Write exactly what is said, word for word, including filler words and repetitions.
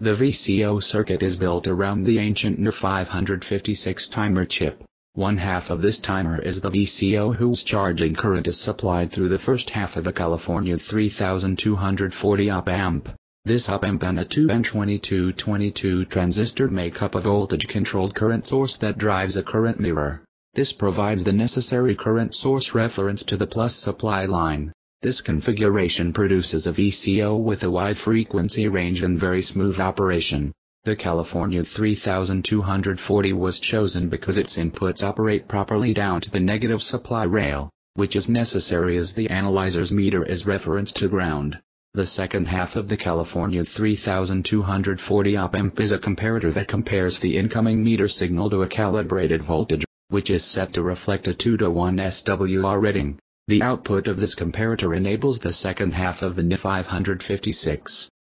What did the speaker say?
The V C O circuit is built around the ancient N R five fifty-six timer chip. One half of this timer is the V C O whose charging current is supplied through the first half of a California thirty-two forty op-amp. This op-amp and a two N twenty-two twenty-two transistor make up a voltage-controlled current source that drives a current mirror. This provides the necessary current source reference to the plus supply line. This configuration produces a V C O with a wide frequency range and very smooth operation. The California thirty-two forty was chosen because its inputs operate properly down to the negative supply rail, which is necessary as the analyzer's meter is referenced to ground. The second half of the California thirty-two forty op-amp is a comparator that compares the incoming meter signal to a calibrated voltage, which is set to reflect a two to one S W R reading. The output of this comparator enables the second half of the N R five fifty-six.